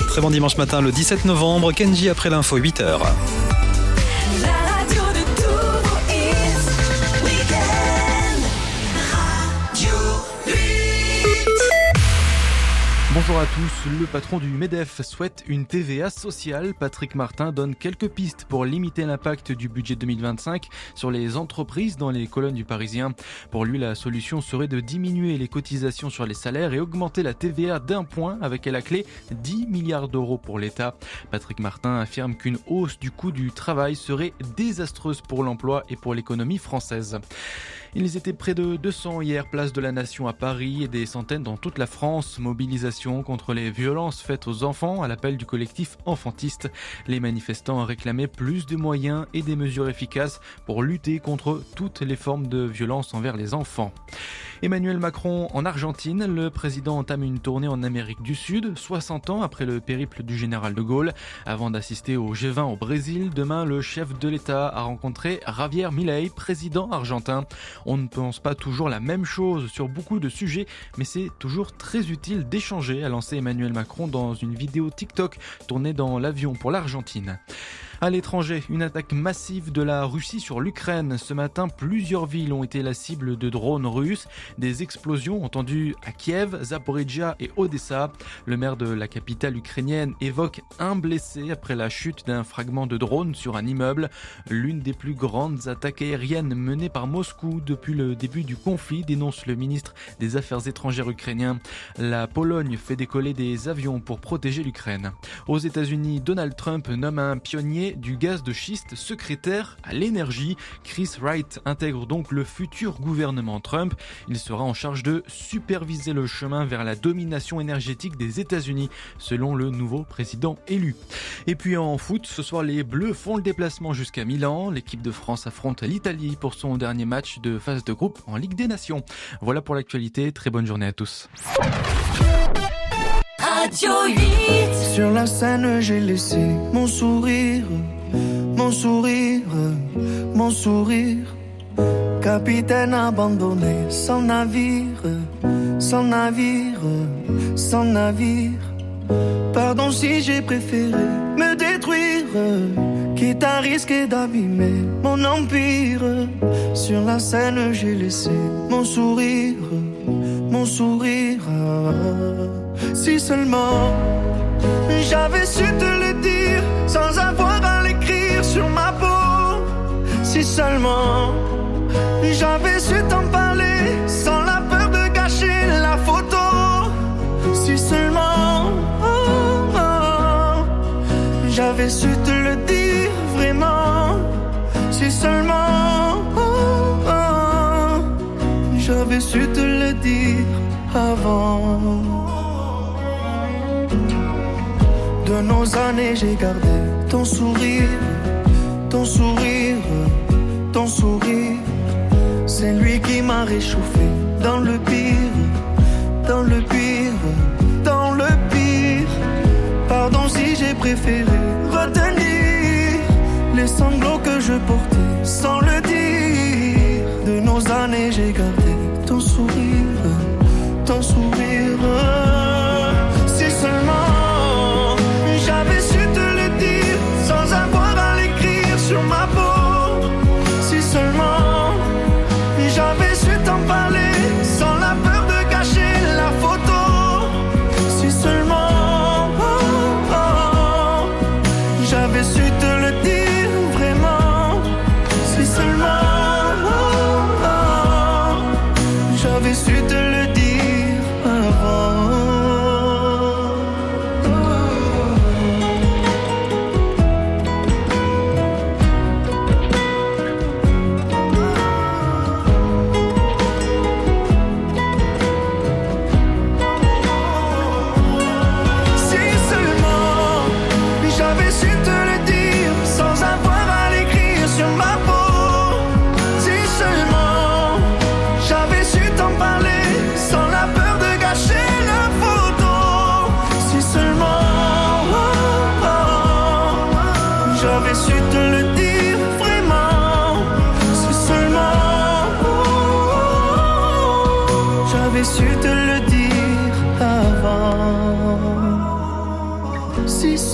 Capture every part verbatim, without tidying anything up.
Très bon dimanche matin, le dix-sept novembre. Kenji après l'info, huit heures. Bonjour à tous, le patron du MEDEF souhaite une T V A sociale. Patrick Martin donne quelques pistes pour limiter l'impact du budget deux mille vingt-cinq sur les entreprises dans les colonnes du Parisien. Pour lui, la solution serait de diminuer les cotisations sur les salaires et augmenter la T V A d'un point avec à la clé dix milliards d'euros pour l'État. Patrick Martin affirme qu'une hausse du coût du travail serait désastreuse pour l'emploi et pour l'économie française. Ils étaient près de deux cents hier, place de la Nation à Paris et des centaines dans toute la France. Mobilisation contre les violences faites aux enfants à l'appel du collectif Enfantiste. Les manifestants réclamaient plus de moyens et des mesures efficaces pour lutter contre toutes les formes de violence envers les enfants. Emmanuel Macron en Argentine, le président entame une tournée en Amérique du Sud, soixante ans après le périple du général de Gaulle. Avant d'assister au G vingt au Brésil, demain le chef de l'État a rencontré Javier Milei, président argentin. On ne pense pas toujours la même chose sur beaucoup de sujets, mais c'est toujours très utile d'échanger, a lancé Emmanuel Macron dans une vidéo TikTok tournée dans l'avion pour l'Argentine. À l'étranger, une attaque massive de la Russie sur l'Ukraine. Ce matin, plusieurs villes ont été la cible de drones russes. Des explosions entendues à Kiev, Zaporizhzhia et Odessa. Le maire de la capitale ukrainienne évoque un blessé après la chute d'un fragment de drone sur un immeuble. L'une des plus grandes attaques aériennes menées par Moscou depuis le début du conflit, dénonce le ministre des Affaires étrangères ukrainien. La Pologne fait décoller des avions pour protéger l'Ukraine. Aux États-Unis, Donald Trump nomme un pionnier du gaz de schiste secrétaire à l'énergie. Chris Wright intègre donc le futur gouvernement Trump. Il sera en charge de superviser le chemin vers la domination énergétique des États-Unis, selon le nouveau président élu. Et puis en foot, ce soir les Bleus font le déplacement jusqu'à Milan. L'équipe de France affronte l'Italie pour son dernier match de phase de groupe en Ligue des Nations. Voilà pour l'actualité, très bonne journée à tous. Radio huit. Sur la scène, j'ai laissé mon sourire, mon sourire, mon sourire. Capitaine abandonné, sans navire, sans navire, sans navire. Pardon si j'ai préféré me détruire, quitte à risquer d'abîmer mon empire. Sur la scène, j'ai laissé mon sourire, mon sourire. Si seulement j'avais su te le dire sans avoir à l'écrire sur ma peau. Si seulement j'avais su t'en parler sans la peur de gâcher la photo. Si seulement oh, oh, j'avais su te le dire vraiment. Si seulement oh, oh, j'avais su te le dire avant. De nos années, j'ai gardé ton sourire, ton sourire, ton sourire. C'est lui qui m'a réchauffé dans le pire, dans le pire, dans le pire. Pardon si j'ai préféré retenir les sanglots que je portais sans le dire. De nos années, j'ai gardé ton sourire, ton sourire. Si seulement j'avais su te le dire sans avoir à l'écrire sur ma peau. Si seulement j'avais su t'en parler sans la peur de gâcher la photo. Si seulement oh, oh, j'avais su te le dire vraiment. Si seulement oh, oh, j'avais su te le dire avant.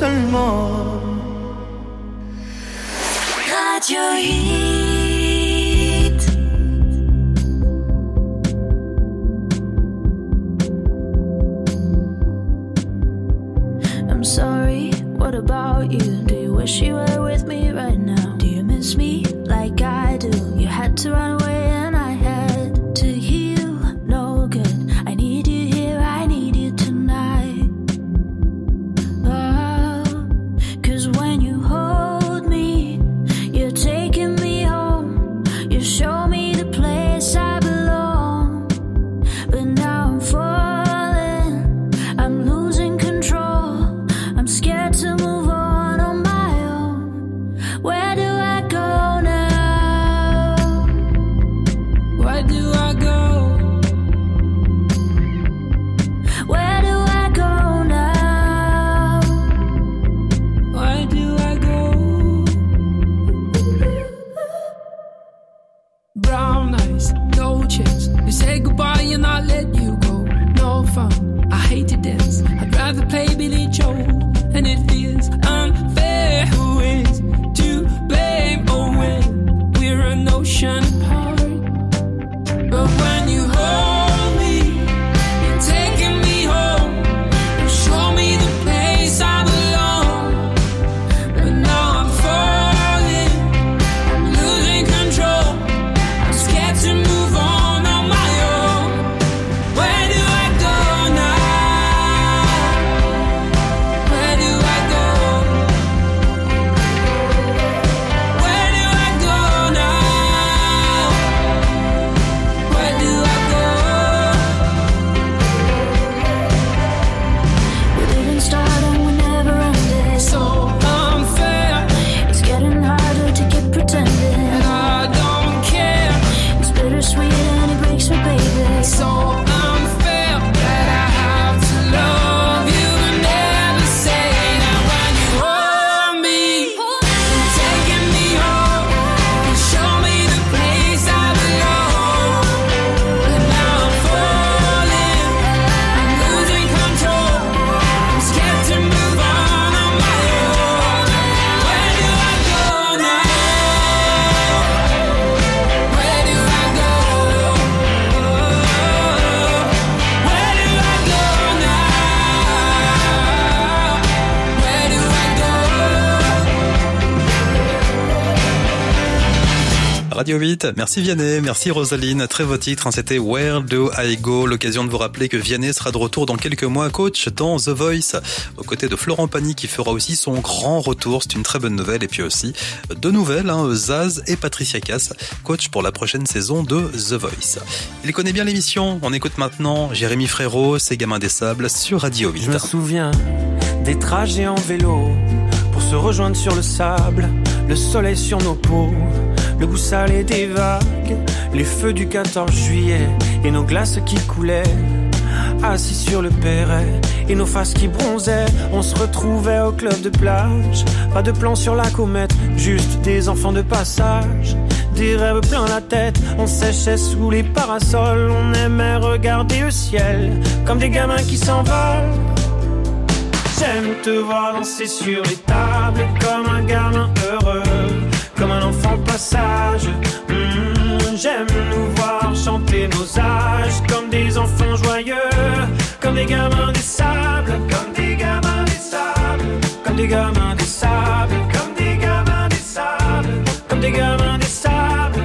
seulement. Radio Hit. I'm sorry, what about you? Do you wish you were with me right now? Do you miss me like I do? You had to run away and I had to heal. No good, I need you here, I need you tonight. Oh, 'cause when you hold me, you're taking me home. You show me the place I belong. But now I'm falling, I'm losing control. I'm scared to move on on my own. Where do I go now? Where do I go? Where do I go now? Where do I go? Brown eyes, no chance. You say goodbye and I let you go. No fun, I hate to dance. I'd rather play Billy Joe. And it feels unfair. Who is to blame? Oh, when we're an ocean apart. But when you hold me, you're taking me home. You show me the place I belong. But now I'm falling, I'm losing control. I'm scared to move on on my own. Where do I go now? Where do I go? Where do I go now? Where do I go? We didn't start and we never ended. So unfair, It's getting harder to keep pretending. and I don't care. It's bittersweet and it breaks me, baby. So unfair that I have to love you and never say that. When you hold me, you're taking me home. You show me the place I belong. But now I'm falling, I'm losing control. I'm scared to move on on my own. Where do I go now? Where do I go? Where do I go now? Where do I go? Radio huit, merci Vianney, merci Rosaline, très beau titre, hein, c'était Where Do I Go, l'occasion de vous rappeler que Vianney sera de retour dans quelques mois, coach dans The Voice, aux côtés de Florent Pagny qui fera aussi son grand retour, c'est une très bonne nouvelle, et puis aussi deux nouvelles, hein, Zaz et Patricia Cass, coach pour la prochaine saison de The Voice. Il connaît bien l'émission, on écoute maintenant Jérémy Frérot, Ces gamins des sables sur Radio huit. Je me souviens des trajets en vélo pour se rejoindre sur le sable, le soleil sur nos peaux, le goût salé des vagues, les feux du quatorze juillet et nos glaces qui coulaient, assis sur le perret et nos faces qui bronzaient. On se retrouvait au club de plage, pas de plan sur la comète, juste des enfants de passage, des rêves plein la tête. On séchait sous les parasols, on aimait regarder le ciel comme des gamins qui s'envolent. J'aime te voir danser sur les tables comme un gamin heureux, comme un enfant passage. Mmh, j'aime nous voir chanter nos âges comme des enfants joyeux, comme des gamins des sables, comme des gamins des sables, comme des gamins des sables, comme des gamins des sables, comme des gamins des sables.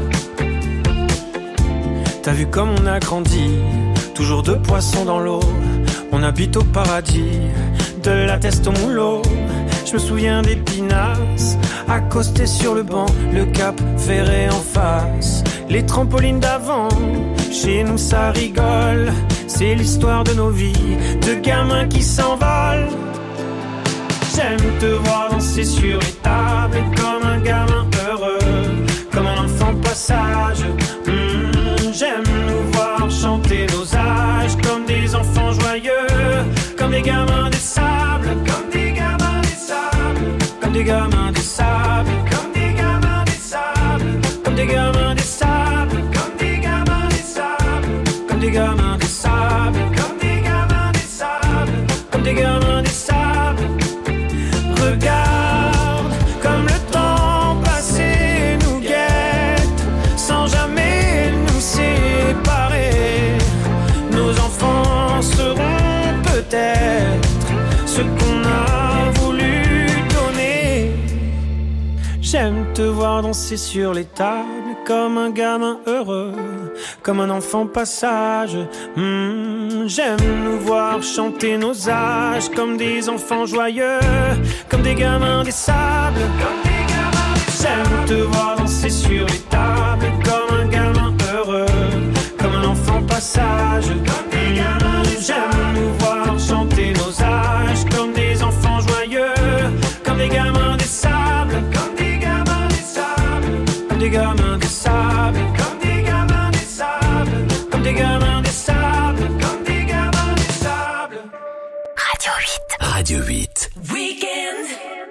T'as vu comme on a grandi, toujours deux poissons dans l'eau. On habite au paradis, de la teste au moulot. Je me souviens des pinasses, accostés sur le banc, le cap ferré en face, les trampolines d'avant. Chez nous ça rigole, c'est l'histoire de nos vies, de gamins qui s'envolent. J'aime te voir danser sur les tables comme un gamin heureux, comme un enfant passage. Mmh, j'aime nous voir chanter nos âges comme des enfants joyeux, comme des gamins des sables, comme des gamins des sables, comme des gamins des sables, comme des gamins des sables, comme des gamins des sables, comme des gamins des sables, comme des gamins des sables, comme des gamins des sables, comme des gamins des sables. J'aime te voir danser sur les tables comme un gamin heureux, comme un enfant passage. Mmh, j'aime nous voir chanter nos âges comme des enfants joyeux, comme des gamins des sables. J'aime te voir danser sur les tables comme un gamin heureux, comme un enfant passage. Mmh, j'aime nous voir chanter nos âges comme des enfants joyeux, comme des gamins des sables. Des gamins des sables, comme des gamins des sables, comme des gamins des sables, comme des gamins des sables. Radio huit. Radio huit. Weekend.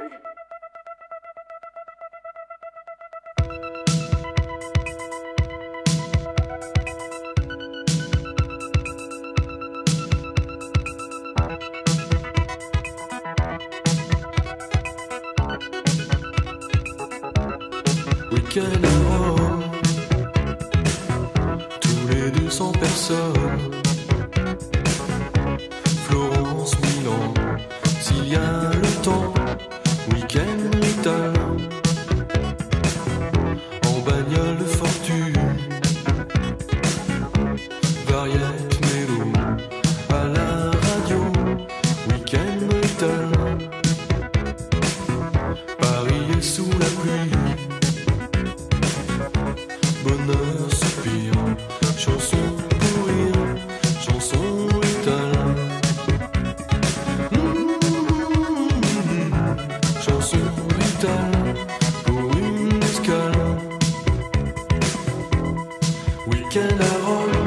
Week-end à Rome, tous les deux cents personnes. Florence, Milan, s'il y a le temps. Week-end italien, en bagnole fortune. Variette, mélo, à la radio. Week-end italien, Paris est sous la pluie. Bonheur, soupir, chanson pour rire, chanson italien. Mmh, chanson italien pour une escale. Week-end à Rome,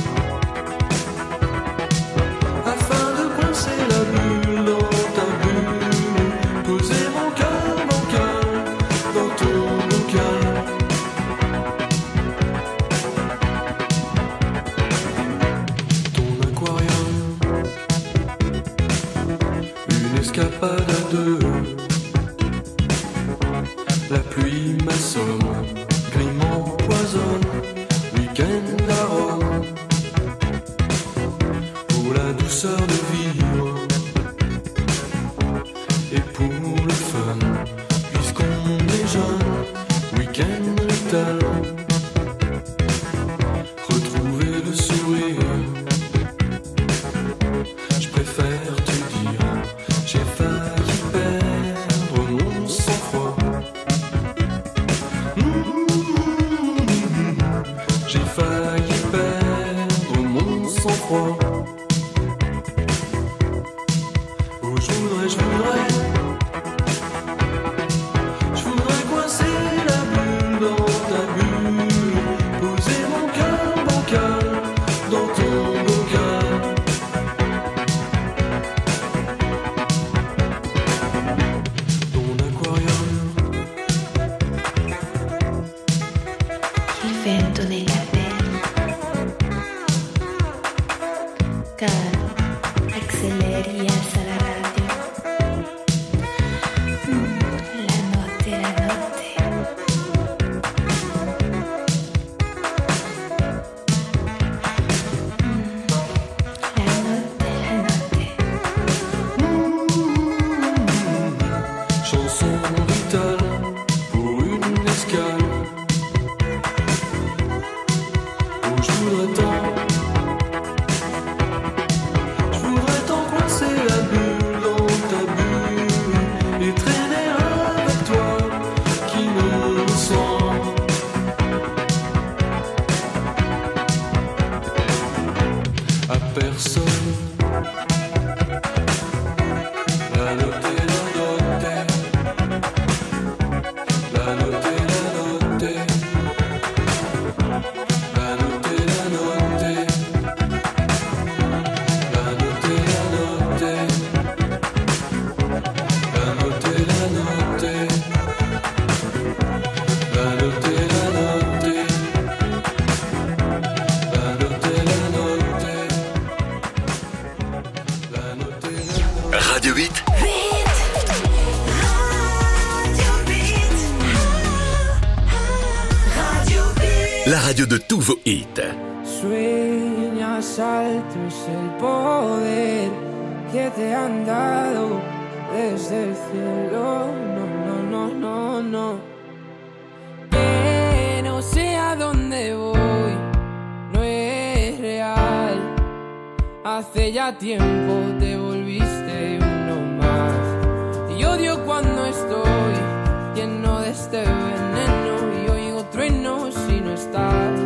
afin de coincer la bulle dans ta bulle, poser mon cœur bancal dans ton bocal. Escapade à deux, la pluie m'assomme, gris m'empoisonne. Week-end à Rome, pour la douceur de vivre et pour le fun, puisqu'on est jeune. Week-end italien, retrouver le sourire. Je préfère te dire, j'ai failli perdre mon sang-froid. Mmh, j'ai failli perdre mon sang-froid. Oh, je voudrais, je voudrais, je voudrais coincer la bulle dans ta bulle, poser mon cœur bancal dans ton bocal. Radio huit. La radio de tous vos hits. Sueñas alto es el poder que te han dado desde el cielo. No, no, no, no, no. no sé a dónde voy, no es real. Hace ya tiempo te volviste uno más. Y odio cuando estoy lleno de este veneno y oigo truenos si no estás.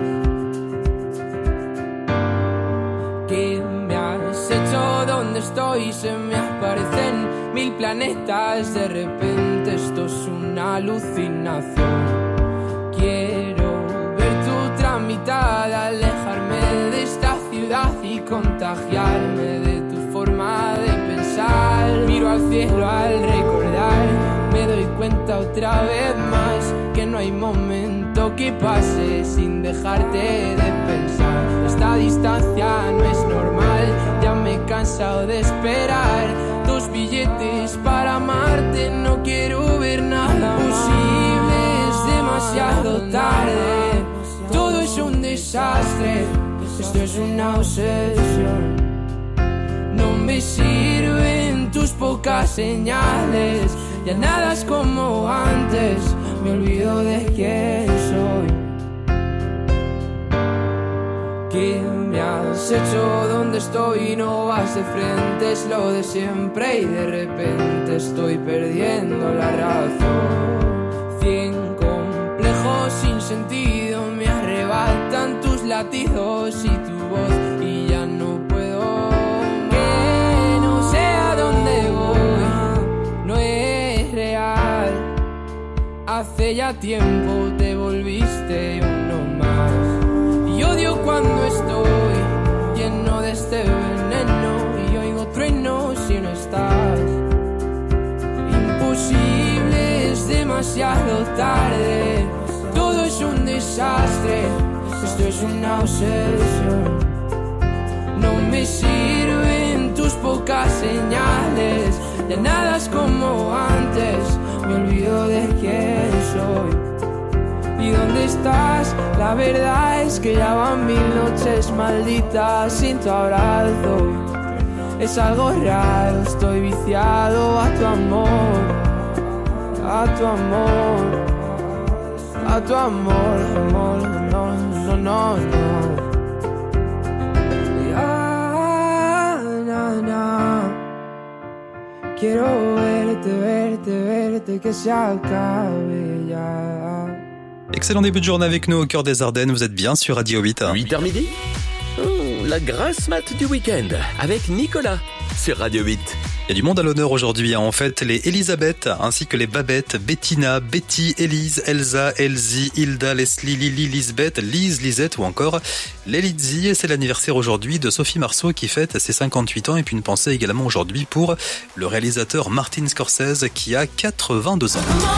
¿Qué me has hecho? ¿Dónde estoy? Se me aparecen mil planetas. De repente esto es una alucinación. Quiero ver tu tramitada, alejarme de esta ciudad y contagiarme de tu forma de pensar. Miro al cielo al recordar, me doy cuenta otra vez más que no hay momento que pase sin dejarte de pensar. Esta distancia no es normal, ya me he cansado de esperar. Dos billetes para amarte, no quiero ver nada posible, es demasiado tarde. Todo es un desastre, esto es una obsesión. No me sirven tus pocas señales, ya nada es como antes, me olvido de quién soy. ¿Qué me has hecho? ¿Dónde estoy? No vas de frente, es lo de siempre y de repente estoy perdiendo la razón. Cien complejos sin sentido me arrebatan tus latidos y tu voz y ya no puedo. Que no sé a dónde voy, no es real. Hace ya tiempo te volviste uno más. Y odio cuando estoy lleno de este veneno y oigo truenos si no estás. Imposible, es demasiado tarde. Todo es un desastre, esto es una obsesión. No me sirven tus pocas señales, ya nada es como antes, me olvido de quién soy. ¿Y dónde estás? La verdad es que ya van mil noches malditas sin tu abrazo. Es algo raro, estoy viciado a tu amor, a tu amor, a tu amor, amor, no, no, no, no. Ya, na, na. Quiero verte, verte, verte, que se acabe ya. Excellent début de journée avec nous au cœur des Ardennes, vous êtes bien sur Radio huit. huit heures midi, mmh, la grasse mat du week-end avec Nicolas sur Radio huit. Il y a du monde à l'honneur aujourd'hui, hein. En fait, les Elisabeth ainsi que les Babette, Bettina, Betty, Elise, Elsa, Elsie, Hilda, Leslie, Lily, Lisbeth, Lise, Lisette ou encore Lelidzi. Et c'est l'anniversaire aujourd'hui de Sophie Marceau qui fête ses cinquante-huit ans. Et puis une pensée également aujourd'hui pour le réalisateur Martin Scorsese qui a quatre-vingt-deux ans.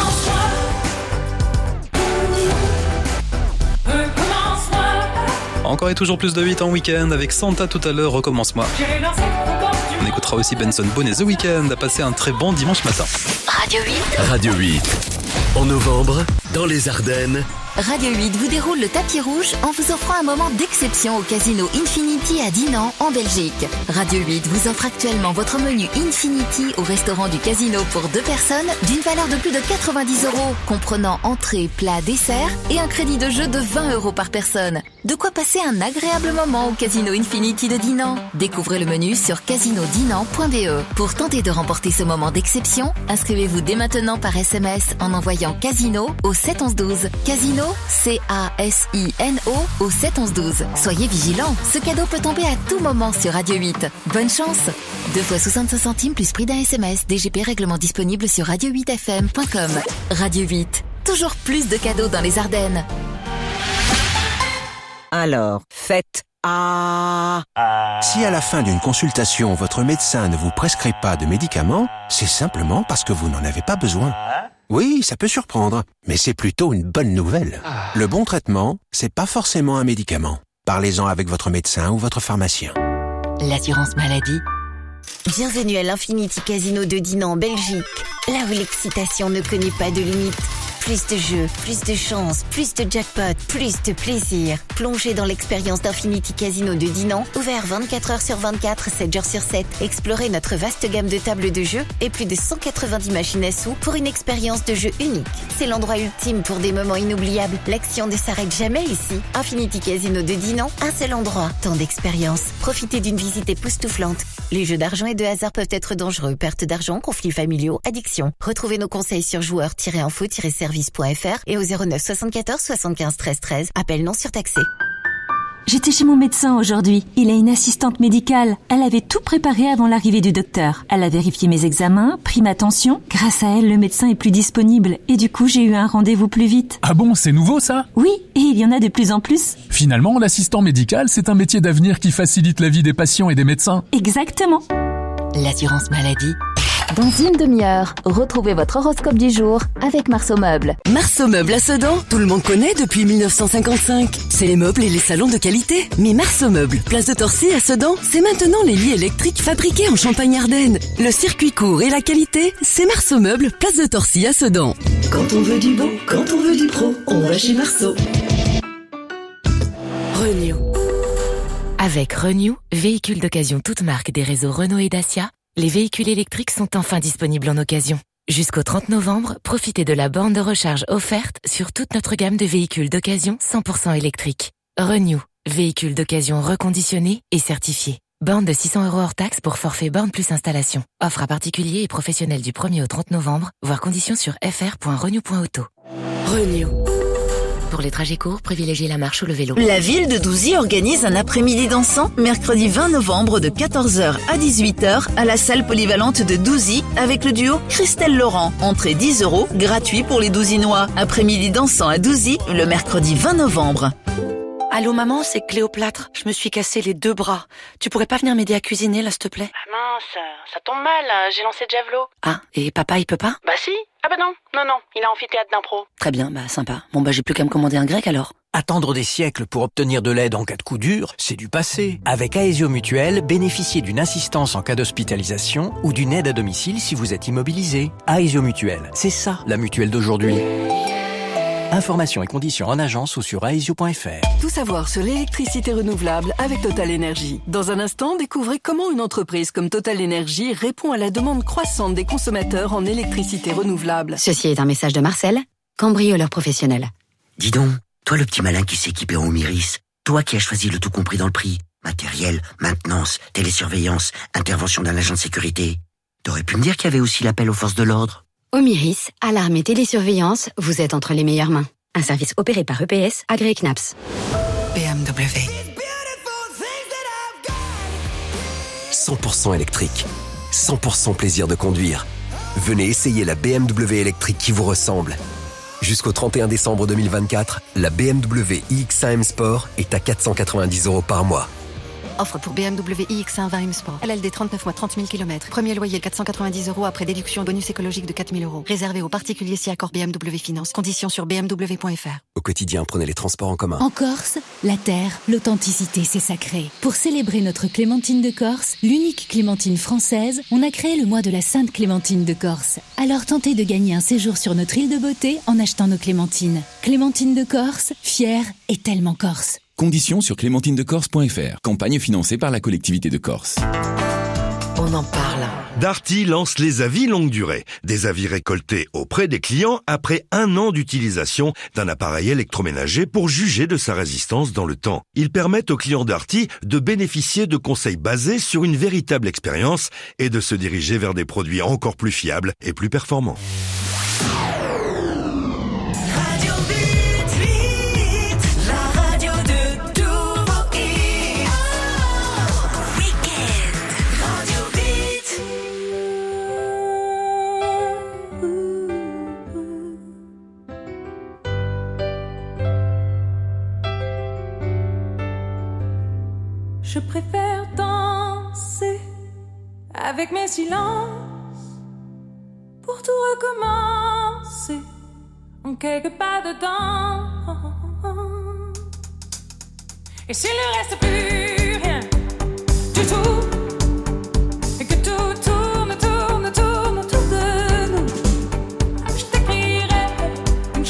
Encore et toujours plus de huit en week-end avec Santa tout à l'heure, recommence-moi. On écoutera aussi Benson Boone et The Weeknd. À passer un très bon dimanche matin. Radio huit. Radio huit. En novembre, dans les Ardennes, Radio huit vous déroule le tapis rouge en vous offrant un moment d'exception au casino Infinity à Dinan, en Belgique. Radio huit vous offre actuellement votre menu Infinity au restaurant du casino pour deux personnes d'une valeur de plus de quatre-vingt-dix euros, comprenant entrée, plat, dessert et un crédit de jeu de vingt euros par personne. De quoi passer un agréable moment au casino Infinity de Dinan. Découvrez le menu sur casino dinan point b e. Pour tenter de remporter ce moment d'exception, inscrivez-vous dès maintenant par S M S en envoyant casino au sept onze douze. Casino C A S I N O au sept onze douze. Soyez vigilants, ce cadeau peut tomber à tout moment sur Radio huit. Bonne chance. deux fois soixante-cinq centimes plus prix d'un S M S. D G P règlement disponible sur radio huit f m point com. Radio huit, toujours plus de cadeaux dans les Ardennes. Alors, faites A. Si à la fin d'une consultation, votre médecin ne vous prescrit pas de médicaments, c'est simplement parce que vous n'en avez pas besoin. Oui, ça peut surprendre, mais c'est plutôt une bonne nouvelle. Le bon traitement, c'est pas forcément un médicament. Parlez-en avec votre médecin ou votre pharmacien. L'assurance maladie. Bienvenue à l'Infinity Casino de Dinan en Belgique, là où l'excitation ne connaît pas de limite. plus de jeux, plus de chance, plus de jackpot, plus de plaisir. Plongez dans l'expérience d'Infinity Casino de Dinan, ouvert vingt-quatre heures sur vingt-quatre, sept jours sur sept. Explorez notre vaste gamme de tables de jeux et plus de cent quatre-vingt-dix machines à sous pour une expérience de jeu unique. C'est l'endroit ultime pour des moments inoubliables. L'action ne s'arrête jamais ici. Infinity Casino de Dinan, un seul endroit, tant d'expérience. Profitez d'une visite époustouflante. Les jeux d'argent et de hasard peuvent être dangereux. Perte d'argent, conflits familiaux, addiction. Retrouvez nos conseils sur joueurs tiret info tiret service point f r et au zéro neuf soixante-quatorze soixante-quinze treize treize. Appel non surtaxé. J'étais chez mon médecin aujourd'hui. Il a une assistante médicale. Elle avait tout préparé avant l'arrivée du docteur. Elle a vérifié mes examens, pris ma tension. Grâce à elle, le médecin est plus disponible. Et du coup, j'ai eu un rendez-vous plus vite. Ah bon, c'est nouveau ça ? Oui, et il y en a de plus en plus. Finalement, l'assistant médical, c'est un métier d'avenir qui facilite la vie des patients et des médecins. Exactement. L'assurance maladie. Dans une demi-heure, retrouvez votre horoscope du jour avec Marceau Meubles. Marceau Meubles à Sedan, tout le monde connaît depuis mille neuf cent cinquante-cinq. C'est les meubles et les salons de qualité. Mais Marceau Meubles, place de Torcy à Sedan, c'est maintenant les lits électriques fabriqués en Champagne-Ardenne. Le circuit court et la qualité, c'est Marceau Meubles, place de Torcy à Sedan. Quand on veut du beau, quand on veut du pro, on va chez Marceau. Renew. Avec Renew, véhicule d'occasion toute marque des réseaux Renault et Dacia, les véhicules électriques sont enfin disponibles en occasion. Jusqu'au trente novembre, profitez de la borne de recharge offerte sur toute notre gamme de véhicules d'occasion cent pour cent électriques. Renew, véhicule d'occasion reconditionné et certifié. Borne de six cents euros hors taxe pour forfait borne plus installation. Offre à particuliers et professionnels du premier au trente novembre, voir conditions sur f r point renew point auto. Renew. Pour les trajets courts, privilégiez la marche ou le vélo. La ville de Douzy organise un après-midi dansant mercredi vingt novembre de quatorze heures à dix-huit heures à la salle polyvalente de Douzy avec le duo Christelle Laurent. Entrée dix euros, gratuit pour les Douzinois. Après-midi dansant à Douzy le mercredi vingt novembre. Allô maman, c'est Cléopâtre. Je me suis cassé les deux bras. Tu pourrais pas venir m'aider à cuisiner là, s'il te plaît? Ah mince, ça tombe mal, j'ai lancé le javelot. Ah, et papa il peut pas? Bah si. Ah bah non, non, non, il a amphithéâtre d'impro. Très bien, bah sympa. Bon bah j'ai plus qu'à me commander un grec alors. Attendre des siècles pour obtenir de l'aide en cas de coup dur, c'est du passé. Avec Aesio Mutuel, bénéficiez d'une assistance en cas d'hospitalisation ou d'une aide à domicile si vous êtes immobilisé. Aesio Mutuel, c'est ça la mutuelle d'aujourd'hui. Informations et conditions en agence ou sur aesio point f r. Tout savoir sur l'électricité renouvelable avec Total Energy. Dans un instant, découvrez comment une entreprise comme Total Energy répond à la demande croissante des consommateurs en électricité renouvelable. Ceci est un message de Marcel, cambrioleur professionnel. Dis donc, toi le petit malin qui s'est équipé en Omiris, toi qui as choisi le tout compris dans le prix, matériel, maintenance, télésurveillance, intervention d'un agent de sécurité, t'aurais pu me dire qu'il y avait aussi l'appel aux forces de l'ordre. Omiris, alarme et télésurveillance, vous êtes entre les meilleures mains. Un service opéré par E P S, agréé C N A P S. B M W. cent pour cent électrique. cent pour cent plaisir de conduire. Venez essayer la B M W électrique qui vous ressemble. Jusqu'au trente et un décembre deux mille vingt-quatre, la B M W i X un M Sport est à quatre cent quatre-vingt-dix euros par mois. Offre pour B M W i X un vingt M Sport. L L D trente-neuf mois, trente mille kilomètres. Premier loyer quatre cent quatre-vingt-dix euros après déduction bonus écologique de quatre mille euros. Réservé aux particuliers si accord B M W Finance. Conditions sur b m w point f r. Au quotidien, prenez les transports en commun. En Corse, la terre, l'authenticité, c'est sacré. Pour célébrer notre Clémentine de Corse, l'unique Clémentine française, on a créé le mois de la Sainte Clémentine de Corse. Alors tentez de gagner un séjour sur notre île de beauté en achetant nos clémentines. Clémentine de Corse, fière et tellement corse. Conditions sur clémentine de corse point f r. Campagne financée par la collectivité de Corse. On en parle. Darty lance les avis longue durée. Des avis récoltés auprès des clients après un an d'utilisation d'un appareil électroménager pour juger de sa résistance dans le temps. Ils permettent aux clients Darty de bénéficier de conseils basés sur une véritable expérience et de se diriger vers des produits encore plus fiables et plus performants. Je préfère danser avec mes silences pour tout recommencer en quelques pas dedans. Et s'il ne reste plus rien du tout et que tout tourne, tourne, tourne autour de nous, je t'écrirai une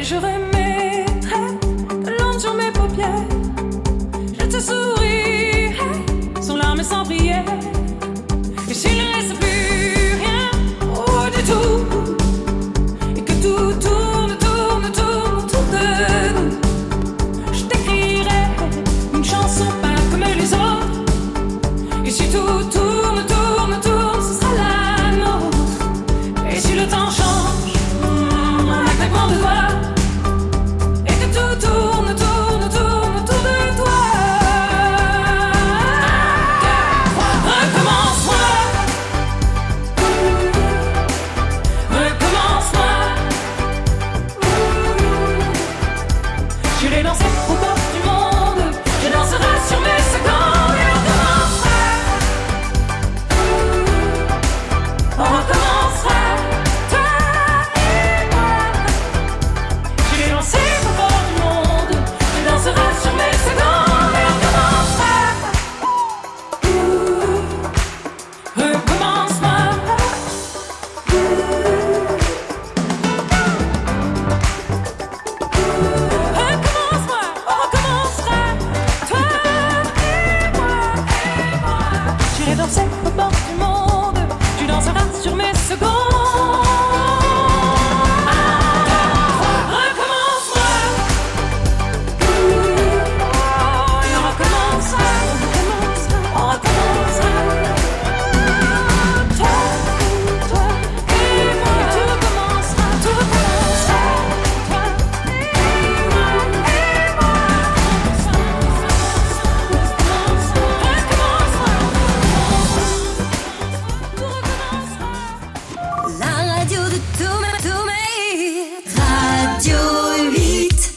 je remettrai de l'ombre sur mes paupières. Je te sourirai sans larmes et sans prière. Et s'il ne reste plus rien, oh du tout, et que tout tourne, tourne, tourne autour de nous, je t'écrirai une chanson pas comme les autres. Et si tout tourne, tourne, tourne, ce sera la nôtre. Et si le temps change, mm, en un claquement de doigts, et que tout tourne, tourne, tourne autour de toi. Recommence-moi, recommence-moi. Je l'ai dansé au bord du monde, je danserai sur mes secondes et on recommencera. On recommencera, toi et moi. Je l'ai dansé au bord du monde, je danserai sur mes secondes et on recommencera. Recommence-moi. Recommence-moi, on recommencera, toi et moi, et moi. J'irai danser au bord du monde, tu danseras sur mes secondes. Recommence-moi. Et on recommencera, on recommencera. Toi, toi et moi, et tout recommencera, tout recommencera. Toi et moi, et moi. La radio de tous mes, tous mes Radio huit.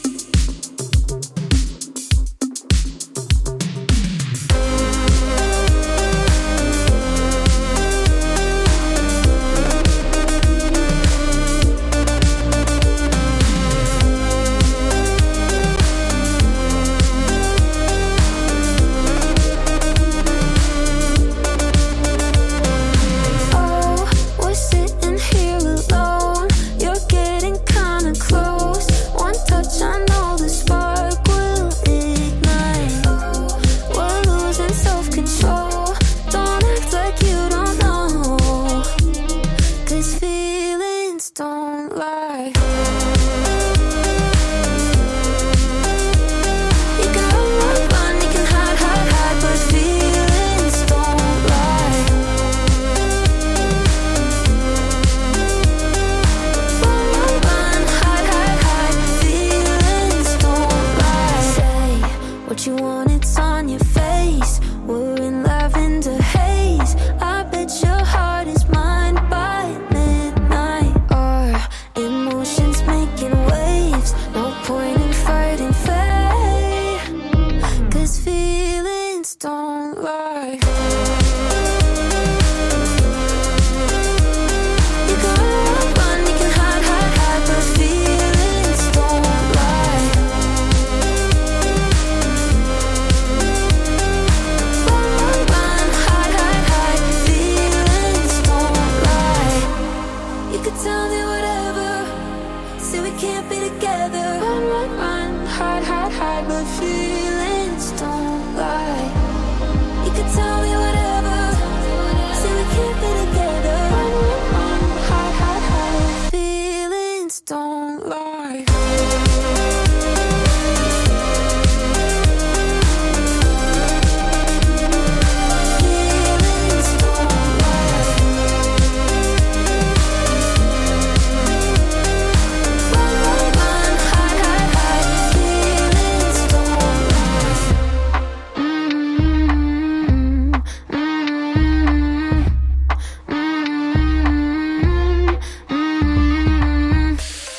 Oh, we're sitting here alone. You're getting kinda close. One touch, I know the spark will ignite. We're losing self-control. Don't act like you don't know, 'cause feelings don't lie. You can run, run, run, you can hide, hide, hide, but feelings don't lie. Run, run, run, hide, hide, hide, feelings don't lie. Say what you want, it's on your face. We're in lavender haze. I bet your heart is mine by midnight. Our emotions making waves. No point in fighting fate, 'cause feelings don't lie. You can run, run, you can hide, hide, hide, but feelings don't lie. Run, run, run, hide, hide, hide, feelings don't lie. You could tell me whatever, say we can't be together. Run, run, run, hide, hide, hide, but feelings don't lie. You could tell me whatever, say we can't be together. Run, run, run, hide, hide, hide, feelings don't lie. Feelings don't lie. Run, run, run, hide, hide, hide, feelings don't lie. Mm-hmm. Mm-hmm. Mm-hmm.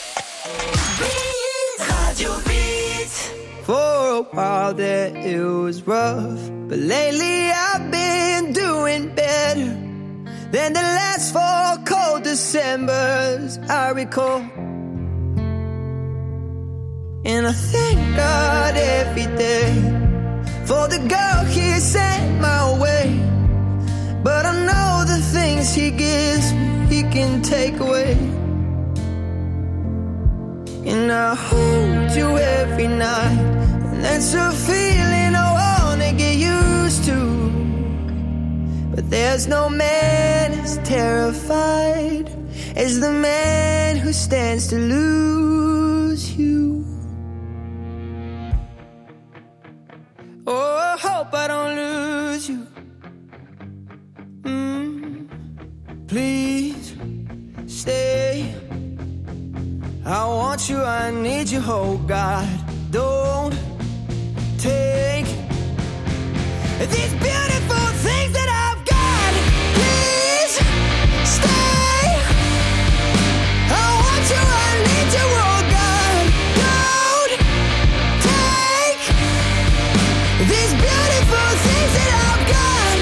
Radio Beat. For a while there it was rough, but lately I've been doing better than the last four cold Decembers I recall. And I thank God every day for the girl he sent my way. But I know the things he gives me, he can take away. And And I hold you every night, and that's a feeling I wanna get used to. But there's no man as terrified as the man who stands to lose you. Oh, I hope I don't lose you. Mm, please stay. I want you, I need you, oh God. Don't take these beautiful things that I've got. Please stay. I want you, I need you, oh God. Don't take these beautiful things that I've got.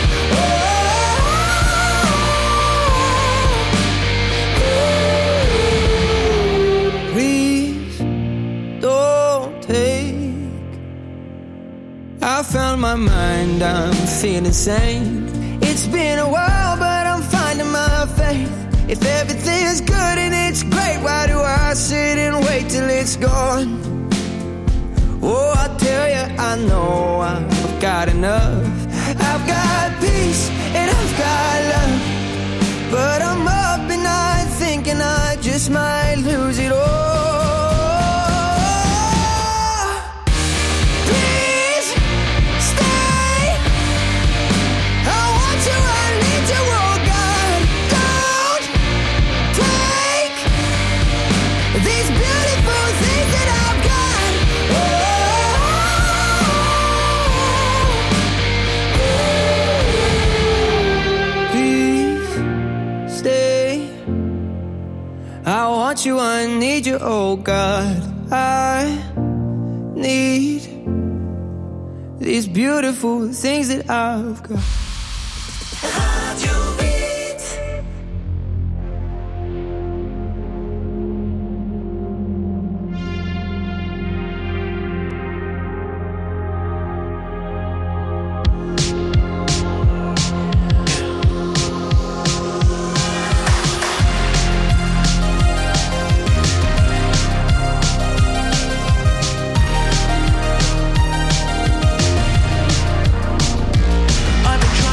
Oh, please don't take. I found my mind, I'm feeling sane. It's been a while, but I'm finding my faith. If everything's good and it's great, why do I sit and wait till it's gone? Oh, I tell you, I know I've got enough. I've got peace and I've got love, but I'm up at night thinking I just might lose it all. Please stay. I want you, I need you, oh God. Don't take these beautiful things that I've got. Please stay. I want you, I need you, oh God. I need these beautiful things that I've got. I've been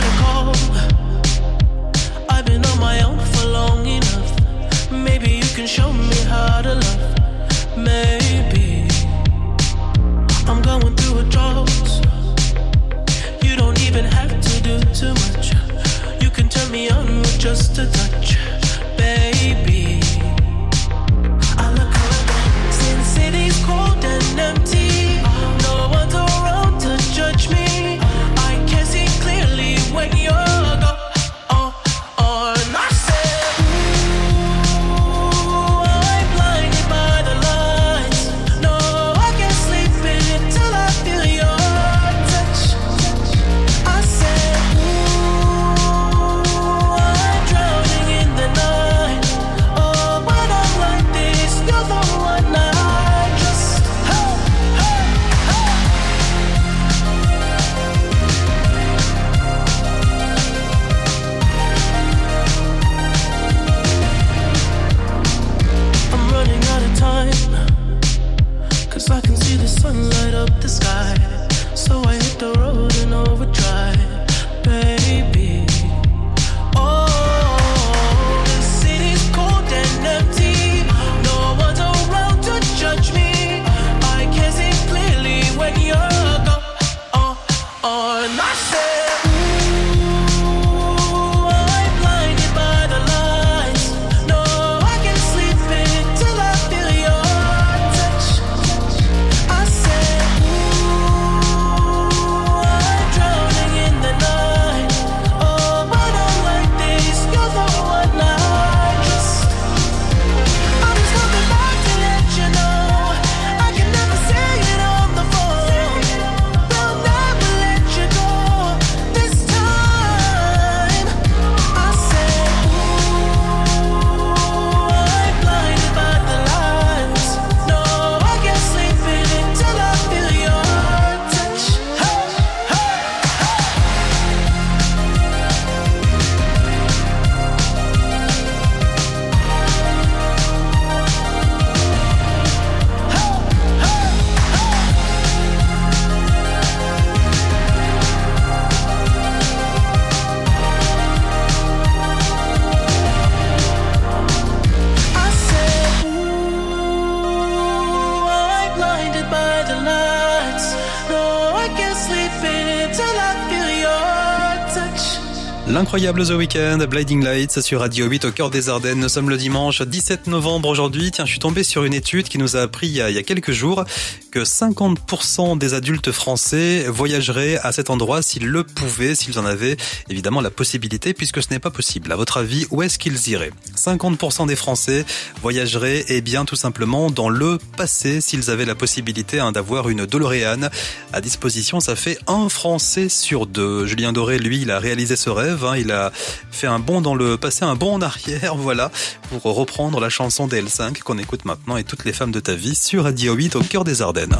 I can't sleep in till I feel your touch. L'incroyable The Weeknd, Blinding Lights sur Radio huit au cœur des Ardennes. Nous sommes le dimanche dix-sept novembre aujourd'hui. Tiens, je suis tombé sur une étude qui nous a appris il y a, il y a quelques jours que cinquante pour cent des adultes français voyageraient à cet endroit s'ils le pouvaient, s'ils en avaient évidemment la possibilité, puisque ce n'est pas possible. À votre avis, où est-ce qu'ils iraient ? cinquante pour cent des Français voyageraient, eh bien, tout simplement dans le passé, s'ils avaient la possibilité hein, d'avoir une DeLorean à disposition. Ça fait un Français sur deux. Julien Doré, lui, il a réalisé ce rêve. Il a fait un bond dans le passé, un bond en arrière, voilà, pour reprendre la chanson des L cinq qu'on écoute maintenant et toutes les femmes de ta vie sur Radio huit au cœur des Ardennes.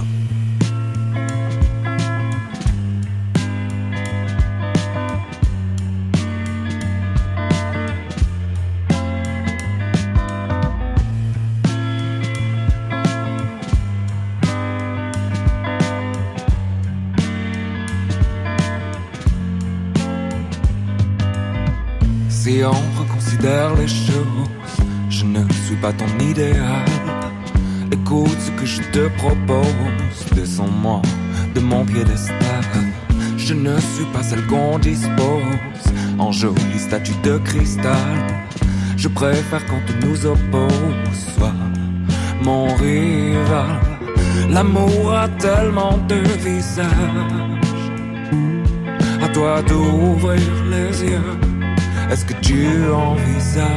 Si on reconsidère les choses, je ne suis pas ton idéal. Écoute ce que je te propose, descends-moi de mon piédestal. Je ne suis pas celle qu'on dispose en jolie statue de cristal. Je préfère quand tu nous opposes, sois mon rival. L'amour a tellement de visages, à toi d'ouvrir les yeux. Est-ce que tu envisages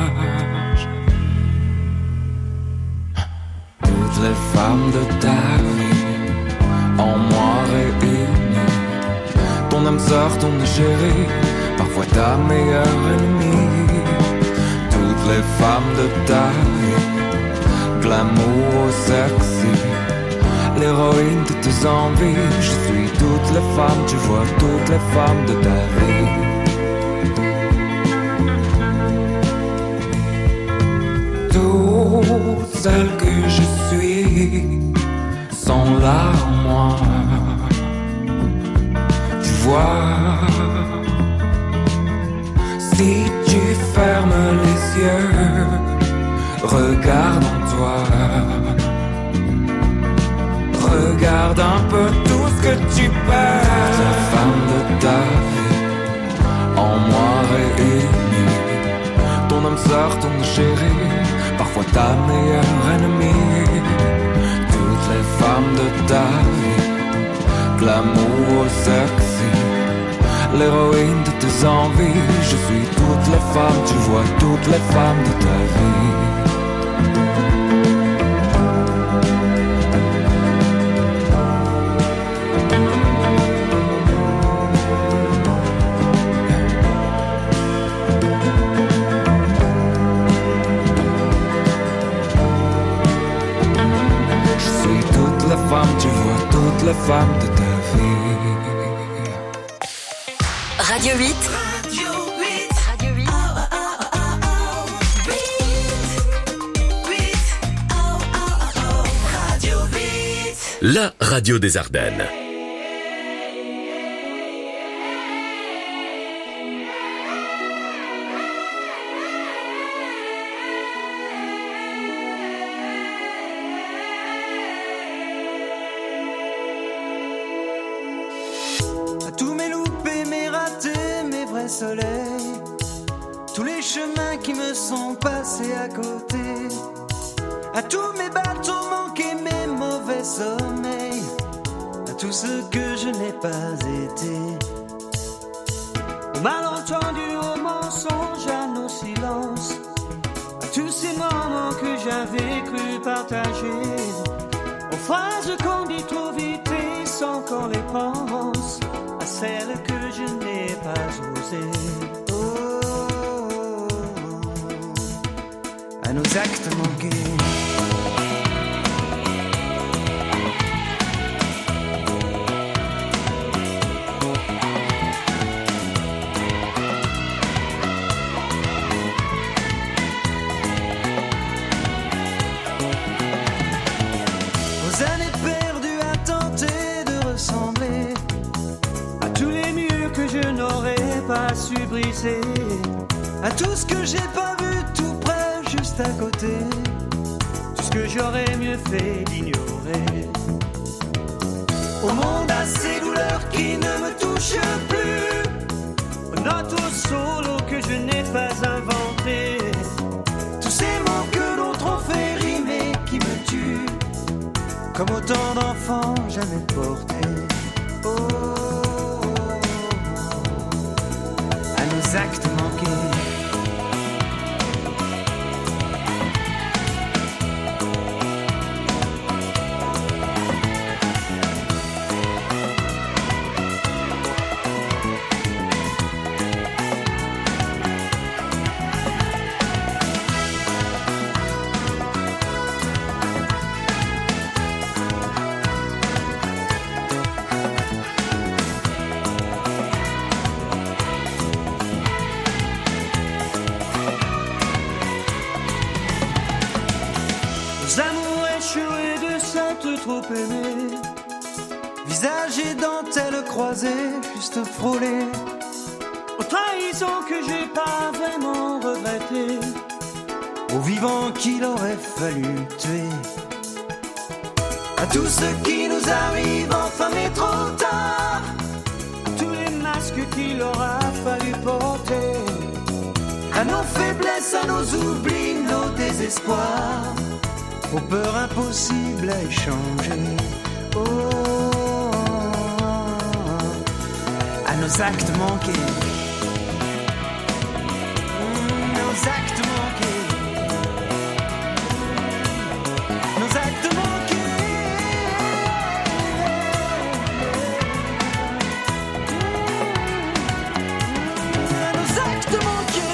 toutes les femmes de ta vie en moi réunies? Ton âme sœur, ton chérie, parfois ta meilleure ennemie. Toutes les femmes de ta vie, glamour sexy, l'héroïne de tes envies. Je suis toutes les femmes, tu vois toutes les femmes de ta vie. Toutes celles que je suis sont là en moi. Tu vois, si tu fermes les yeux, regarde en toi. Regarde un peu tout ce que tu perds. La femme de ta vie, en moi réunie. Ton âme sœur, ton chérie, parfois ta meilleure ennemie. Toutes les femmes de ta vie, glamour sexy, l'héroïne de tes envies. Je suis toutes les femmes, tu vois toutes les femmes de ta vie. Tu vois toutes les femmes de ta vie. Radio huit. Radio huit. Radio huit. Oh, oh, oh, oh, oh. huit. huit. Oh, oh, oh, oh. Radio huit. La radio des Ardennes. Soleil, tous les chemins qui me sont passés à côté, à tous mes bateaux manqués, mes mauvais sommeils, à tout ce que je n'ai pas été, au malentendu, au mensonge, à nos silences, à tous ces moments que j'avais cru partager, aux phrases qu'on dit trop vite et sans qu'on les pense, à celles que je n'ai pas osées. Oh, oh, oh, à nos actes manqués. Aux années perdues à tenter de ressembler à tous les murs que je n'aurais pas su briser, à tout ce que j'ai pas vu tout près, juste à côté, tout ce que j'aurais mieux fait d'ignorer. Au monde à ces douleurs qui ne me touchent plus. Aux notes au solo que je n'ai pas inventé. Tous ces mots que d'autres ont fait rimer qui me tuent. Comme autant d'enfants jamais portés. Oh, à nos actes manqués. Trop aimé, visage et dentelle croisée, juste frôlé. Aux trahisons que j'ai pas vraiment regrettées, aux vivants qu'il aurait fallu tuer. À tout ce qui nous arrive enfin mais trop tard, tous les masques qu'il aura fallu porter, à nos faiblesses, à nos oublis, nos désespoirs, aux peurs impossibles à échanger. Oh, à nos actes manqués. Mmh, nos actes manqués. Nos actes manqués. Mmh, nos actes manqués.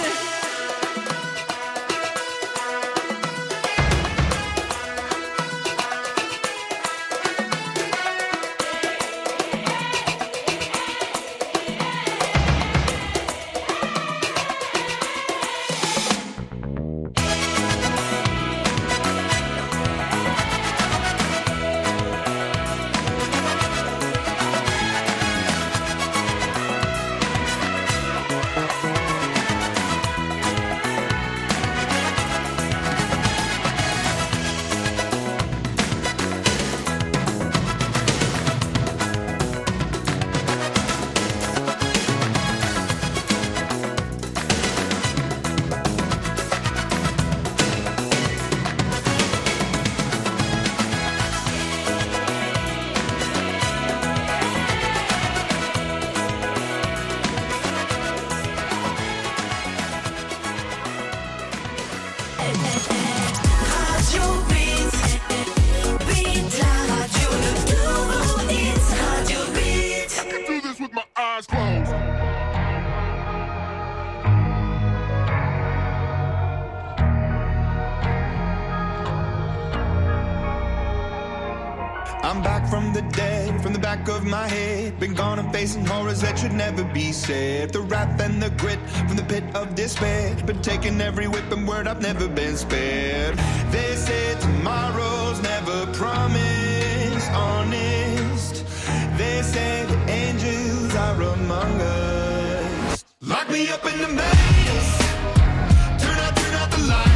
I'm back from the dead, from the back of my head. Been gone and facing horrors that should never be said. The wrath and the grit from the pit of despair. Been taking every whip and word, I've never been spared. They say tomorrow's never promised, honest. They say the angels are among us. Lock me up in the maze. Turn out, turn out the lights.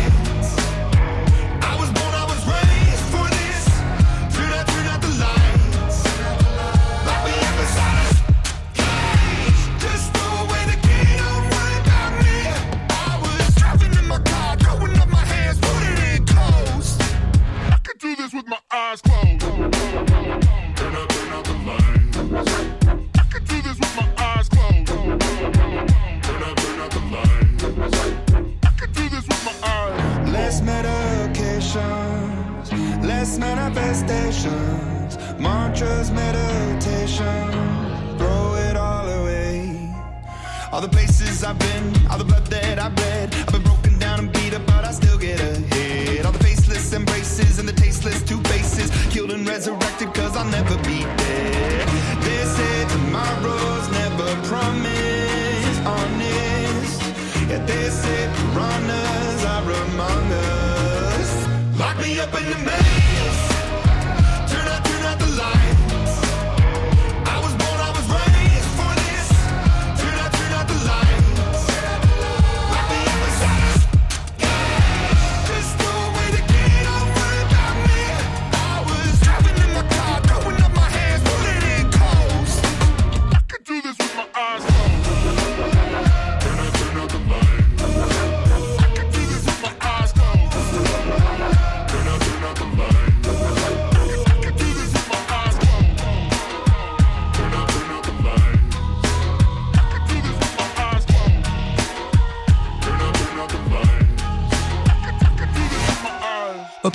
With my eyes closed. Turn up, turn out the lights. I can do this with my eyes closed. Turn up, turn out the lights. I can do this with my eyes. Less medications, less manifestations, mantras, meditation. Throw it all away. All the places I've been, all the blood that I've bled. I've been broken down and beat up, but I still get ahead. All the faceless embraces and the tasteless two faces, killed and resurrected cause I'll never be dead. They say tomorrow's never promised, honest. Yeah, they say piranhas are among us. Lock me up in the maze. Turn out, turn out the lights. I was born, I was raised for this. Turn out, turn out the lights. Lock me up inside us. Just throw away the key, don't worry about me. I was driving in my car, throwing up my hands, pulling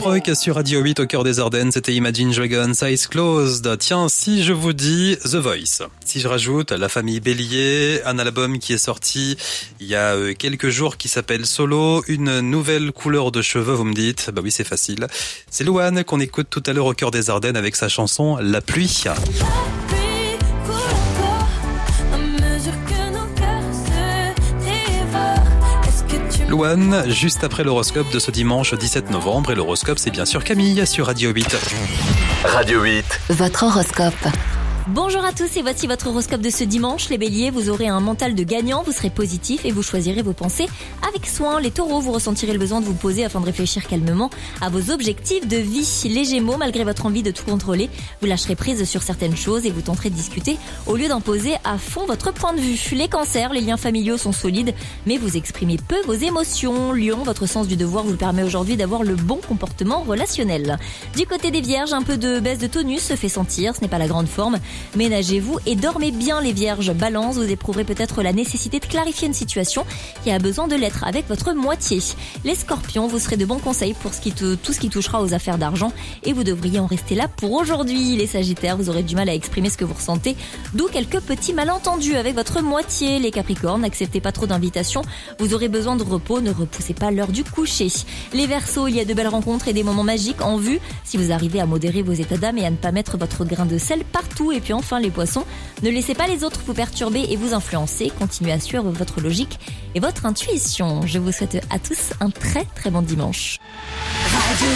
Rock sur Radio huit au cœur des Ardennes, c'était Imagine Dragons, Eyes Closed. Tiens, si je vous dis The Voice, si je rajoute La Famille Bélier, un album qui est sorti il y a quelques jours qui s'appelle Solo, une nouvelle couleur de cheveux, vous me dites, bah oui c'est facile. C'est Louane qu'on écoute tout à l'heure au cœur des Ardennes avec sa chanson La Pluie. Louane, juste après l'horoscope de ce dimanche dix-sept novembre, et l'horoscope c'est bien sûr Camille sur Radio huit. Radio huit. Votre horoscope. Bonjour à tous et voici votre horoscope de ce dimanche. Les béliers, vous aurez un mental de gagnant, vous serez positif et vous choisirez vos pensées avec soin. Les taureaux, vous ressentirez le besoin de vous poser afin de réfléchir calmement à vos objectifs de vie. Les gémeaux, malgré votre envie de tout contrôler, vous lâcherez prise sur certaines choses et vous tenterez de discuter au lieu d'imposer à fond votre point de vue. Les cancers, les liens familiaux sont solides mais vous exprimez peu vos émotions. Lion, votre sens du devoir vous permet aujourd'hui d'avoir le bon comportement relationnel. Du côté des vierges, un peu de baisse de tonus se fait sentir, ce n'est pas la grande forme. Ménagez-vous et dormez bien les vierges. Balance, vous éprouverez peut-être la nécessité de clarifier une situation qui a besoin de l'être avec votre moitié. Les scorpions, vous serez de bons conseils pour ce qui te, tout ce qui touchera aux affaires d'argent et vous devriez en rester là pour aujourd'hui. Les sagittaires, vous aurez du mal à exprimer ce que vous ressentez, d'où quelques petits malentendus avec votre moitié. Les capricornes, n'acceptez pas trop d'invitations, vous aurez besoin de repos, ne repoussez pas l'heure du coucher. Les verseaux, il y a de belles rencontres et des moments magiques en vue si vous arrivez à modérer vos états d'âme et à ne pas mettre votre grain de sel partout. Et puis enfin les poissons, ne laissez pas les autres vous perturber et vous influencer, continuez à suivre votre logique et votre intuition. Je vous souhaite à tous un très très bon dimanche. Radio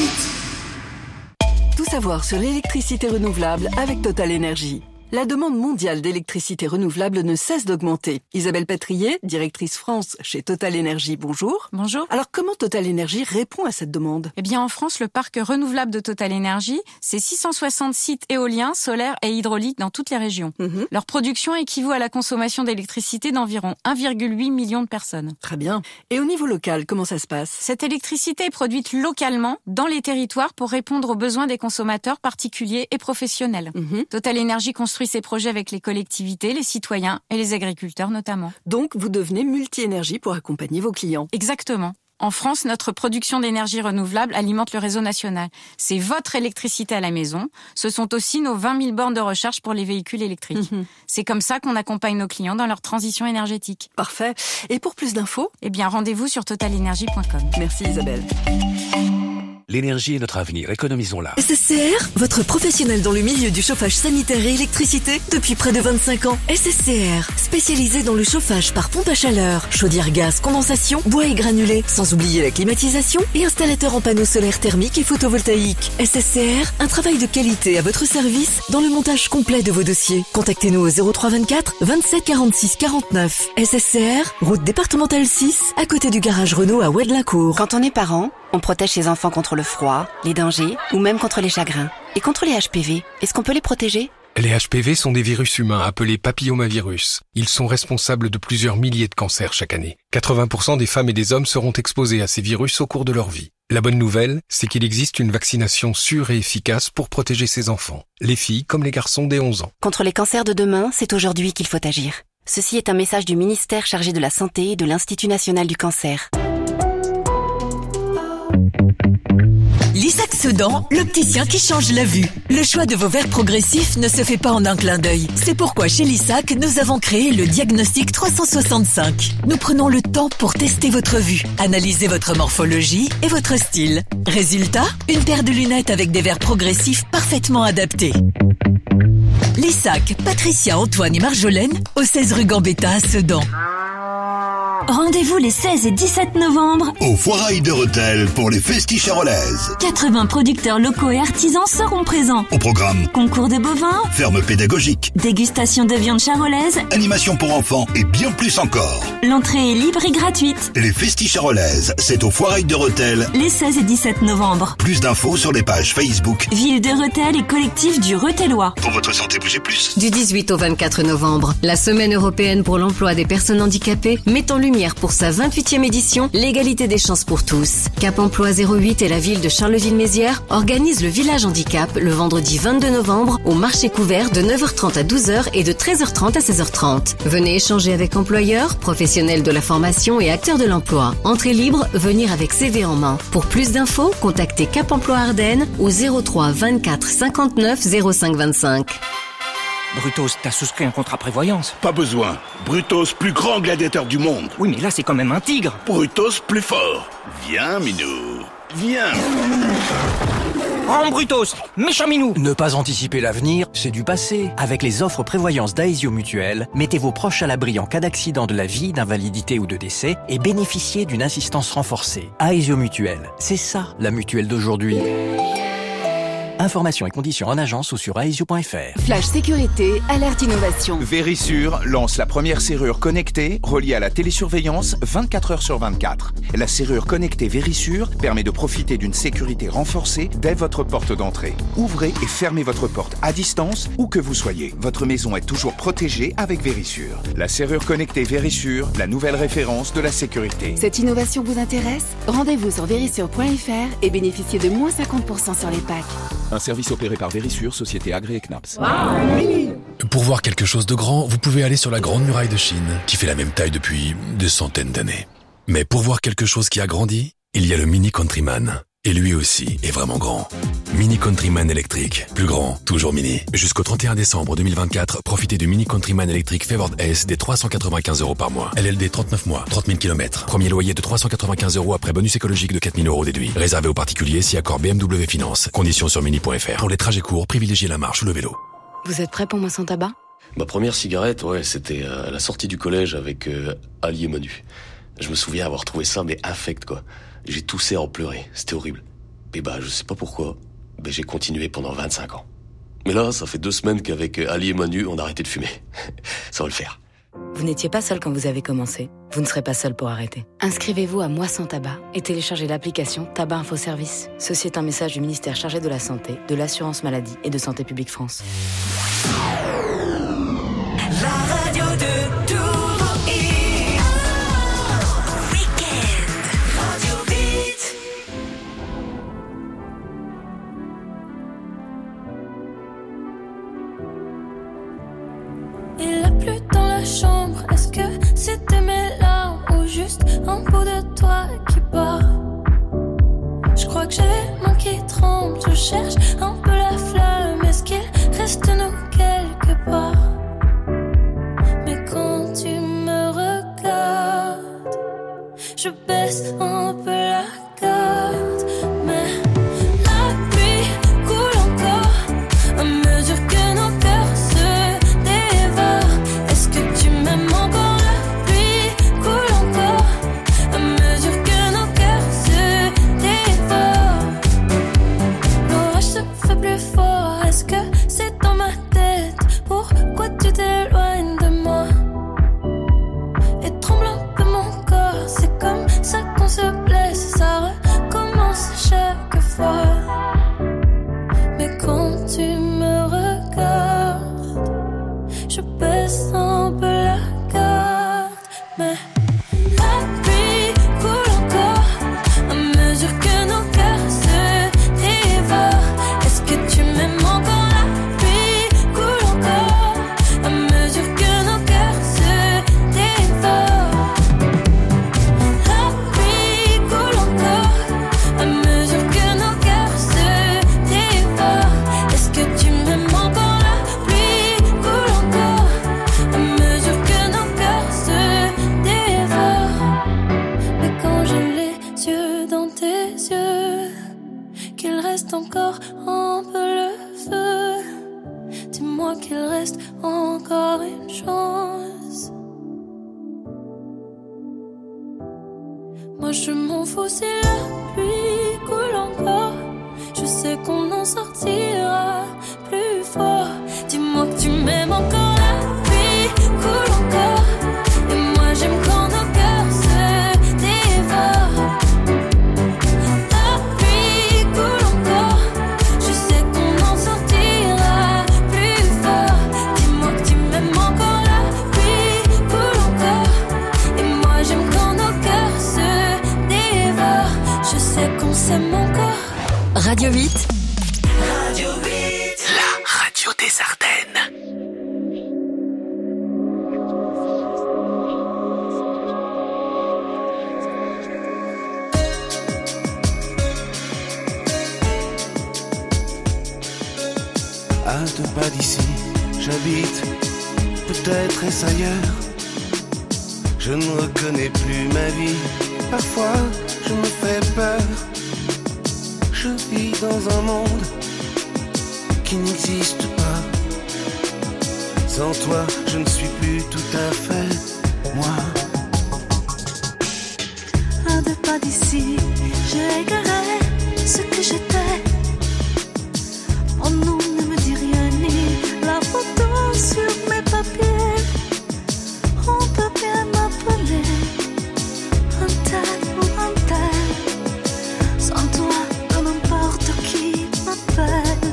huit. Tout savoir sur l'électricité renouvelable avec Total Énergie. La demande mondiale d'électricité renouvelable ne cesse d'augmenter. Isabelle Patrier, directrice France chez Total Énergie, bonjour. Bonjour. Alors comment Total Énergie répond à cette demande ? Eh bien en France, le parc renouvelable de Total Énergie, c'est six cent soixante sites éoliens, solaires et hydrauliques dans toutes les régions. Mmh. Leur production équivaut à la consommation d'électricité d'environ un virgule huit million de personnes. Très bien. Et au niveau local, comment ça se passe ? Cette électricité est produite localement dans les territoires pour répondre aux besoins des consommateurs particuliers et professionnels. Mmh. Total Énergie construit ses projets avec les collectivités, les citoyens et les agriculteurs notamment. Donc, vous devenez multi-énergie pour accompagner vos clients. Exactement. En France, notre production d'énergie renouvelable alimente le réseau national. C'est votre électricité à la maison. Ce sont aussi nos vingt mille bornes de recharge pour les véhicules électriques. Mmh. C'est comme ça qu'on accompagne nos clients dans leur transition énergétique. Parfait. Et pour plus d'infos ? Eh bien, rendez-vous sur total énergie point com. Merci Isabelle. L'énergie est notre avenir, économisons-la. S S C R, votre professionnel dans le milieu du chauffage sanitaire et électricité depuis près de vingt-cinq ans. S S C R, spécialisé dans le chauffage par pompe à chaleur, chaudière gaz, condensation, bois et granulés, sans oublier la climatisation et installateur en panneaux solaires thermiques et photovoltaïques. S S C R, un travail de qualité à votre service dans le montage complet de vos dossiers. Contactez-nous au zéro trois vingt-quatre vingt-sept quarante-six quarante-neuf. S S C R, route départementale six, à côté du garage Renault à Oued-Lincourt. Quand on est parent, on protège ses enfants contre le froid, les dangers ou même contre les chagrins. Et contre les H P V, est-ce qu'on peut les protéger ? Les H P V sont des virus humains appelés papillomavirus. Ils sont responsables de plusieurs milliers de cancers chaque année. quatre-vingts pour cent des femmes et des hommes seront exposés à ces virus au cours de leur vie. La bonne nouvelle, c'est qu'il existe une vaccination sûre et efficace pour protéger ces enfants, les filles comme les garçons dès onze ans. Contre les cancers de demain, c'est aujourd'hui qu'il faut agir. Ceci est un message du ministère chargé de la Santé et de l'Institut National du Cancer. L'Isaac Sedan, l'opticien qui change la vue. Le choix de vos verres progressifs ne se fait pas en un clin d'œil. C'est pourquoi chez l'Isaac, nous avons créé le diagnostic trois cent soixante-cinq. Nous prenons le temps pour tester votre vue, analyser votre morphologie et votre style. Résultat, une paire de lunettes avec des verres progressifs parfaitement adaptés. L'Isaac, Patricia, Antoine et Marjolaine, au seize rue Gambetta à Sedan. Rendez-vous les seize et dix-sept novembre au Foirail de Rethel pour les Festis charolaises. quatre-vingts producteurs locaux et artisans seront présents. Au programme, concours de bovins, ferme pédagogique, dégustation de viande charolaise, animation pour enfants et bien plus encore. L'entrée est libre et gratuite. Les Festis charolaises, c'est au Foirail de Rethel les seize et dix-sept novembre. Plus d'infos sur les pages Facebook Ville de Rethel et collectif du Rethellois. Pour votre santé, bougez plus. Du dix-huit au vingt-quatre novembre, la semaine européenne pour l'emploi des personnes handicapées met en lumière Lumière pour sa vingt-huitième édition, l'égalité des chances pour tous. Cap Emploi zéro huit et la ville de Charleville-Mézières organisent le Village Handicap le vendredi vingt-deux novembre au marché couvert de neuf heures trente à douze heures et de treize heures trente à seize heures trente. Venez échanger avec employeurs, professionnels de la formation et acteurs de l'emploi. Entrée libre, venir avec C V en main. Pour plus d'infos, contactez Cap Emploi Ardennes au zéro trois vingt-quatre cinquante-neuf zéro cinq vingt-cinq. Brutos, t'as souscrit un contrat prévoyance. Pas besoin. Brutos, plus grand gladiateur du monde. Oui, mais là, c'est quand même un tigre. Brutos, plus fort. Viens, Minou. Viens. Oh, Brutos, méchant Minou. Ne pas anticiper l'avenir, c'est du passé. Avec les offres prévoyance d'Aesio Mutuelle, mettez vos proches à l'abri en cas d'accident de la vie, d'invalidité ou de décès et bénéficiez d'une assistance renforcée. Aesio Mutuelle, c'est ça, la mutuelle d'aujourd'hui. Informations et conditions en agence ou sur aesio point f r. Flash sécurité, alerte innovation. Verisure lance la première serrure connectée reliée à la télésurveillance vingt-quatre heures sur vingt-quatre. La serrure connectée Verisure permet de profiter d'une sécurité renforcée dès votre porte d'entrée. Ouvrez et fermez votre porte à distance où que vous soyez. Votre maison est toujours protégée avec Verisure. La serrure connectée Verisure, la nouvelle référence de la sécurité. Cette innovation vous intéresse? Rendez-vous sur verisure point f r et bénéficiez de moins cinquante pour cent sur les packs. Un service opéré par Verisure, société agréée C N A P S. Pour voir quelque chose de grand, vous pouvez aller sur la Grande Muraille de Chine, qui fait la même taille depuis des centaines d'années. Mais pour voir quelque chose qui a grandi, il y a le Mini Countryman. Et lui aussi est vraiment grand. Mini Countryman électrique. Plus grand, toujours mini. Jusqu'au trente et un décembre deux mille vingt-quatre, profitez du Mini Countryman électrique Favored S des trois cent quatre-vingt-quinze euros par mois. L L D trente-neuf mois, trente mille kilomètres. Premier loyer de trois cent quatre-vingt-quinze euros après bonus écologique de quatre mille euros déduit. Réservé aux particuliers si accord B M W Finance. Conditions sur mini point f r. Pour les trajets courts, privilégiez la marche ou le vélo. Vous êtes prêts pour moi sans tabac? Ma première cigarette, ouais, c'était à la sortie du collège avec euh, Ali et Manu. Je me souviens avoir trouvé ça, mais infect, quoi. J'ai toussé à en pleurer. C'était horrible. Et bah, je sais pas pourquoi, mais j'ai continué pendant vingt-cinq ans. Mais là, ça fait deux semaines qu'avec Ali et Manu, on a arrêté de fumer. Ça va le faire. Vous n'étiez pas seul quand vous avez commencé. Vous ne serez pas seul pour arrêter. Inscrivez-vous à Moi sans tabac et téléchargez l'application Tabac Info Service. Ceci est un message du ministère chargé de la Santé, de l'Assurance Maladie et de Santé Publique France. La radio de tout et Week-end. Radio Beat. Il a plu dans la chambre, est-ce que c'était mes larmes ou juste un bout de toi qui part? Je crois que j'ai les mains qui tremblent, je cherche un peu la flamme, est-ce qu'il reste nous quelque part? Mais quand tu me regardes, je baisse un peu la garde, mais la pluie coule encore à mesure que nos cœurs se dévorent. Est-ce que tu m'aimes encore? La pluie coule encore à mesure que nos cœurs se dévorent. L'orage se fait plus fort, est-ce que c'est dans ma tête? Pourquoi tu t'éloignes de moi? Et tremble un peu mon corps, c'est comme ça qu'on se blesse, ça recommence chaque fois. Mais quand tu me regardes, je baisse un peu la garde, mais la pluie coule encore à mesure que nos cœurs se dévorent. Est-ce que tu m'aimes encore? La pluie coule encore à mesure que nos cœurs se dévorent. La pluie coule encore à mesure que nos cœurs se dévorent. Est-ce que tu m'aimes encore? La pluie coule encore à mesure que nos cœurs se dévorent. Mais quand j'ai les yeux dans tes yeux, qu'il reste encore un peu le feu, dis-moi qu'il reste encore une chance. Moi je m'en fous si la pluie coule encore, je sais qu'on en sortira plus fort. Dis-moi que tu m'aimes encore. La pluie coule encore et moi j'aime quand nos cœurs se dévorent. La pluie coule encore, je sais qu'on en sortira plus fort. Dis-moi que tu m'aimes encore. La pluie coule encore et moi j'aime Radio huit. Radio huit. La radio des Ardennes. À deux pas d'ici, j'habite, peut-être est-ce ailleurs. Je ne reconnais plus ma vie, parfois je me fais peur. Je vis dans un monde qui n'existe pas. Sans toi, je ne suis plus tout à fait moi. À deux pas d'ici, j'ai égaré ce que j'étais. Mon nom ne me dit rien ni la photo sur mes papiers. On peut bien m'appeler un tel ou un tel. Sans toi, peu n'importe qui m'appelle.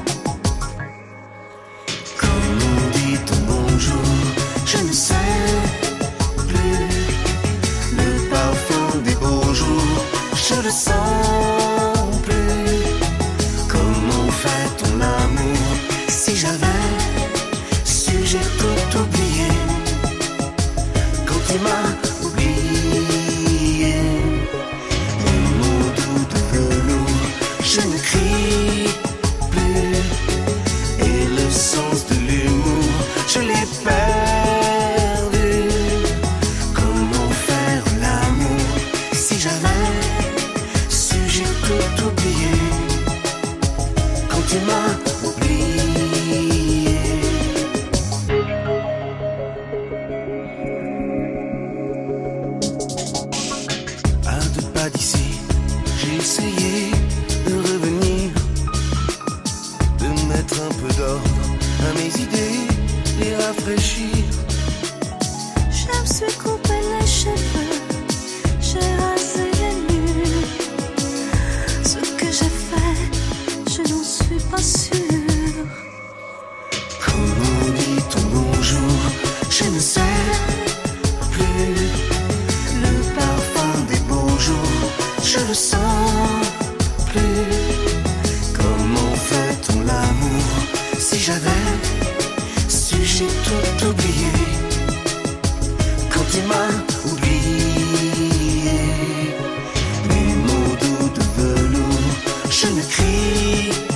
Comme on dit ton bonjour, je ne sais plus. Le parfum des beaux jours, je le sens plus. Comment fait ton amour? Si j'avais su, j'ai tout oublié. Quand tu m'as oublié, les mots doux de velours, je ne crie plus. Et le sens de l'humour, je l'ai perdu. Comment faire l'amour? Si j'avais su, j'ai tout oublié. Quand tu m'as oublié. À deux pas d'ici, j'ai essayé de revenir, de mettre un peu d'ordre à mes idées, les rafraîchir. Je me suis coupé les cheveux, j'ai rasé les murs. Ce que j'ai fait, je n'en suis pas sûre. Comment dit ton bonjour? Je ne sais plus. Le parfum des beaux jours, je le sens plus. Comment fait-on l'amour? Si j'avais su, j'ai tout oublié. Quand tu m'as oublié, mes mots doux de velours, je ne crie